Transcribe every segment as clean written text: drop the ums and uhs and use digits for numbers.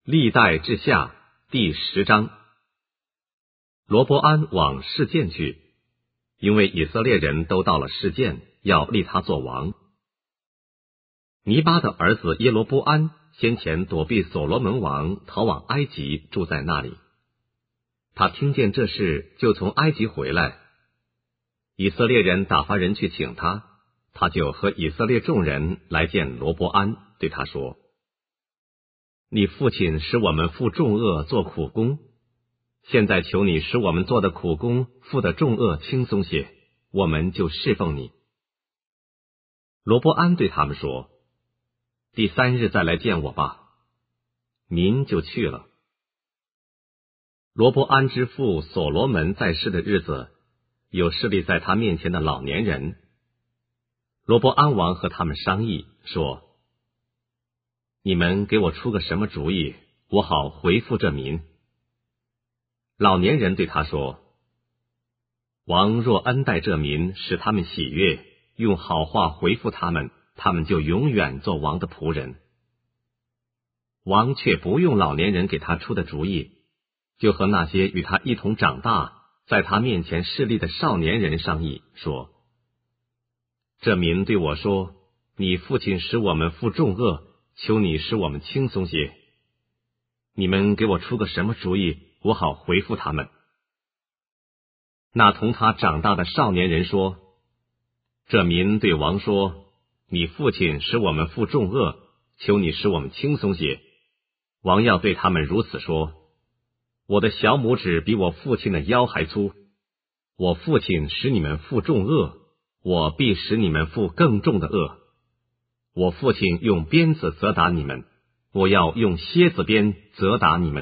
历代志下第10章。罗伯安往示剑去，因为以色列人都到了示剑，要立他做王。尼巴的儿子耶罗波安先前躲避所罗门王，逃往埃及，住在那里。他听见这事，就从埃及回来。以色列人打发人去请他，他就和以色列众人来见罗伯安，对他说：你父亲使我们负重恶做苦工，现在求你使我们做的苦工负的重恶轻松些，我们就侍奉你。罗伯安对他们说：第3日再来见我吧。民就去了。罗伯安之父所罗门在世的日子，有侍立在他面前的老年人。罗伯安王和他们商议说：你们给我出个什么主意，我好回复这民。老年人对他说：王若恩待这民，使他们喜悦，用好话回复他们，他们就永远做王的仆人。王却不用老年人给他出的主意，就和那些与他一同长大，在他面前侍立的少年人商议说：这民对我说，你父亲使我们负重恶，求你使我们轻松些。你们给我出个什么主意，我好回复他们。那同他长大的少年人说：这民对王说，你父亲使我们负重恶，求你使我们轻松些。王要对他们如此说：我的小拇指比我父亲的腰还粗，我父亲使你们负重恶，我必使你们负更重的恶。我父亲用鞭子责打你们，我要用蝎子鞭责打你们。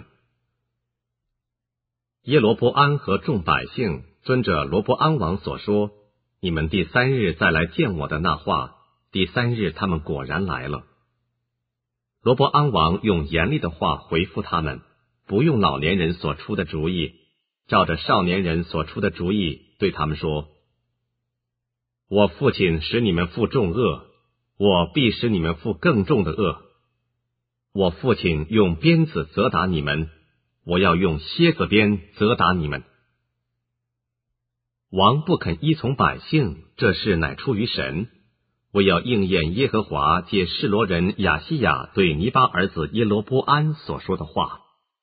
耶罗波安和众百姓遵着罗伯安王所说，你们第3日再来见我的那话，第3日他们果然来了。罗伯安王用严厉的话回复他们，不用老年人所出的主意，照着少年人所出的主意对他们说：我父亲使你们负重恶，我必使你们负更重的恶。我父亲用鞭子责打你们，我要用蝎子鞭责打你们。王不肯依从百姓，这事乃出于神。我要应验耶和华借示罗人亚西亚对尼巴儿子耶罗波安所说的话。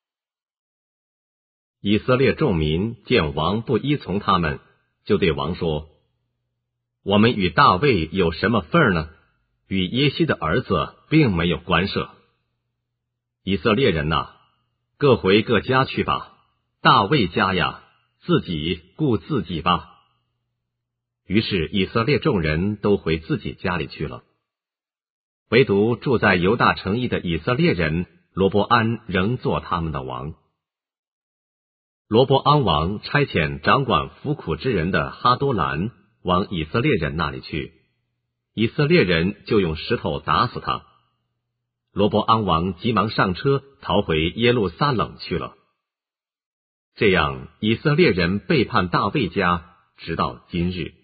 以色列众民见王不依从他们，就对王说：我们与大卫有什么份儿呢？与耶西的儿子并没有关涉。以色列人哪，各回各家去吧，大卫家呀，自己顾自己吧。于是以色列众人都回自己家里去了，唯独住在犹大城邑的以色列人罗伯安仍做他们的王。罗伯安王差遣掌管服苦之人的哈多兰往以色列人那里去，以色列人就用石头打死他。罗伯安王急忙上车，逃回耶路撒冷去了。这样以色列人背叛大卫家，直到今日。